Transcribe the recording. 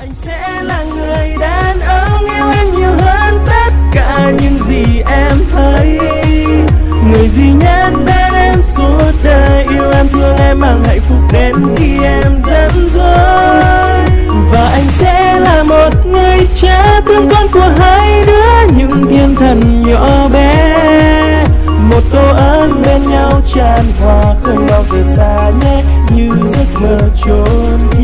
anh sẽ là người đàn ông yêu em nhiều hơn tất cả những gì em thấy, người duy nhất bên em suốt đời, yêu em thương em mang hạnh phúc đến khi em giận dỗi. Và anh sẽ là một người cha thương con của hai đứa, những thiên thần nhỏ bé, một tô ơn bên nhau tràn hòa, không bao giờ xa nhé như giấc mơ trốn.